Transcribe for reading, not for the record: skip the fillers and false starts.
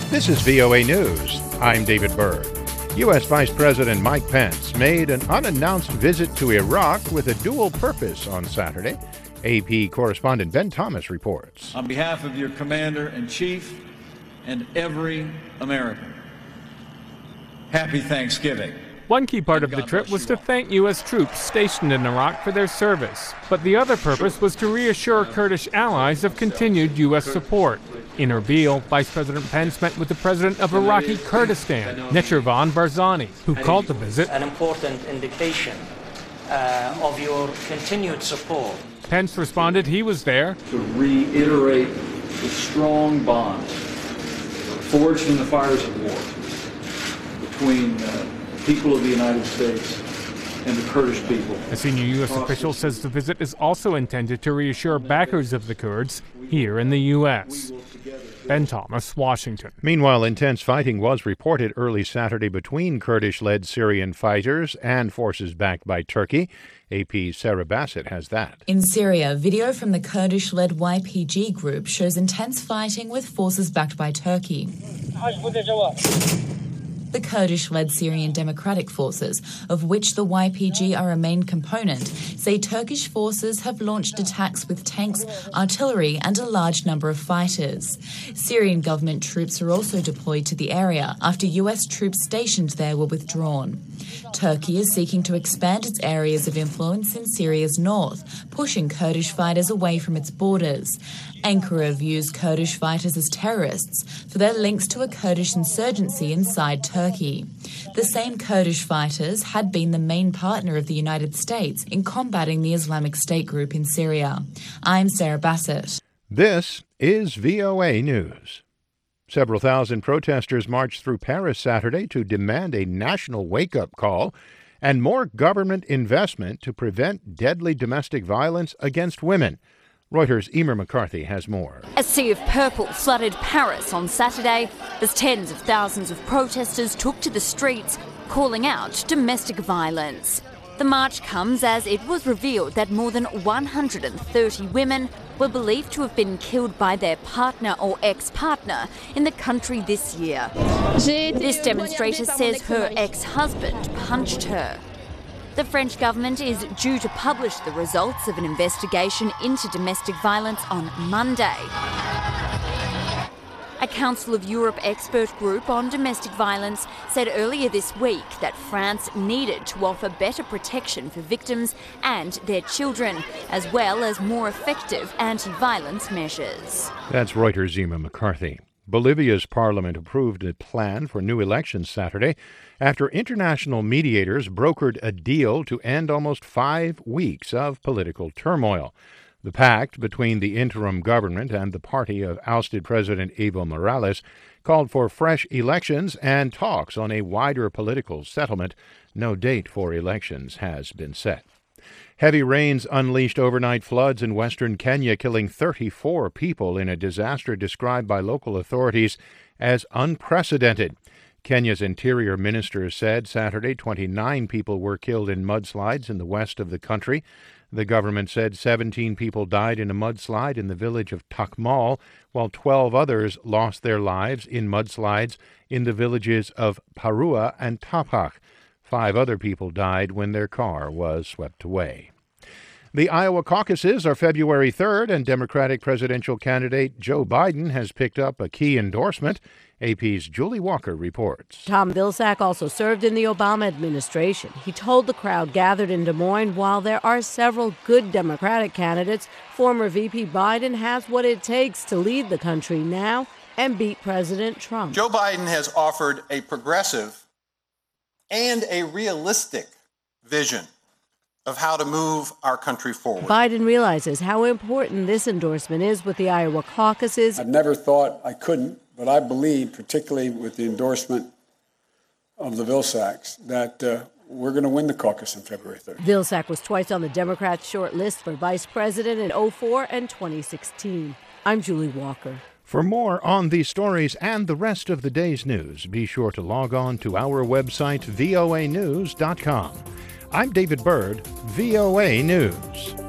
This is VOA News. I'm David Byrd. U.S. Vice President Mike Pence made an unannounced visit to Iraq with a dual purpose on Saturday. AP correspondent Ben Thomas reports. On behalf of your Commander-in-Chief and every American, happy Thanksgiving. One key part of the trip was to thank U.S. troops stationed in Iraq for their service. But the other purpose was to reassure Kurdish allies of continued U.S. support. In Erbil, Vice President Pence met with the president of Iraqi Kurdistan, Nechirvan Barzani, who called the visit an important indication of your continued support. Pence responded he was there to reiterate the strong bonds forged in the fires of war between people of the United States and the Kurdish people. A senior U.S. official says the visit is also intended to reassure backers of the Kurds here in the U.S. Ben Thomas, Washington. Meanwhile, intense fighting was reported early Saturday between Kurdish-led Syrian fighters and forces backed by Turkey. AP's Sarah Bassett has that. In Syria, video from the Kurdish-led YPG group shows intense fighting with forces backed by Turkey. The Kurdish-led Syrian Democratic Forces, of which the YPG are a main component, say Turkish forces have launched attacks with tanks, artillery and a large number of fighters. Syrian government troops are also deployed to the area after US troops stationed there were withdrawn. Turkey is seeking to expand its areas of influence in Syria's north, pushing Kurdish fighters away from its borders. Ankara views Kurdish fighters as terrorists for their links to a Kurdish insurgency inside Turkey. The same Kurdish fighters had been the main partner of the United States in combating the Islamic State group in Syria. I'm Sarah Bassett. This is VOA News. Several thousand protesters marched through Paris Saturday to demand a national wake-up call and more government investment to prevent deadly domestic violence against women. Reuters' Emer McCarthy has more. A sea of purple flooded Paris on Saturday as tens of thousands of protesters took to the streets, calling out domestic violence. The march comes as it was revealed that more than 130 women were believed to have been killed by their partner or ex-partner in the country this year. This demonstrator says her ex-husband punched her. The French government is due to publish the results of an investigation into domestic violence on Monday. A Council of Europe expert group on domestic violence said earlier this week that France needed to offer better protection for victims and their children, as well as more effective anti-violence measures. That's Reuters' Emer McCarthy. Bolivia's parliament approved a plan for new elections Saturday after international mediators brokered a deal to end almost 5 weeks of political turmoil. The pact between the interim government and the party of ousted President Evo Morales called for fresh elections and talks on a wider political settlement. No date for elections has been set. Heavy rains unleashed overnight floods in western Kenya, killing 34 people in a disaster described by local authorities as unprecedented. Kenya's interior minister said Saturday 29 people were killed in mudslides in the west of the country. The government said 17 people died in a mudslide in the village of Takmal, while 12 others lost their lives in mudslides in the villages of Parua and Tapak. 5 other people died when their car was swept away. The Iowa caucuses are February 3rd, and Democratic presidential candidate Joe Biden has picked up a key endorsement. AP's Julie Walker reports. Tom Vilsack also served in the Obama administration. He told the crowd gathered in Des Moines, while there are several good Democratic candidates, former VP Biden has what it takes to lead the country now and beat President Trump. Joe Biden has offered a progressive and a realistic vision of how to move our country forward. Biden realizes how important this endorsement is with the Iowa caucuses. I never thought I couldn't, but I believe, particularly with the endorsement of the Vilsacks, that we're going to win the caucus on February 3rd. Vilsack was twice on the Democrats' short list for vice president in 2004 and 2016. I'm Julie Walker. For more on these stories and the rest of the day's news, be sure to log on to our website, voanews.com. I'm David Byrd, VOA News.